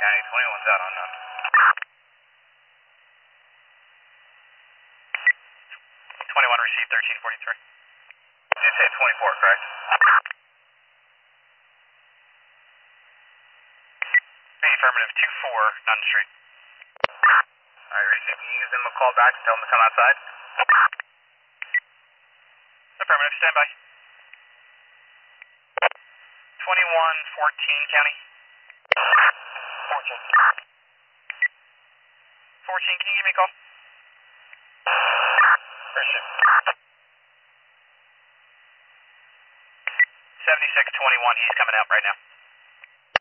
County, 21's out unknown. 21 received, 1343. You did say 24, correct? B, affirmative, 2-4, none street. Alright, receive, can you give them a call back and tell them to come outside? Affirmative, stand by. 2114 County. 14. 14, can you give me a call? Appreciate it. 7621, he's coming out right now.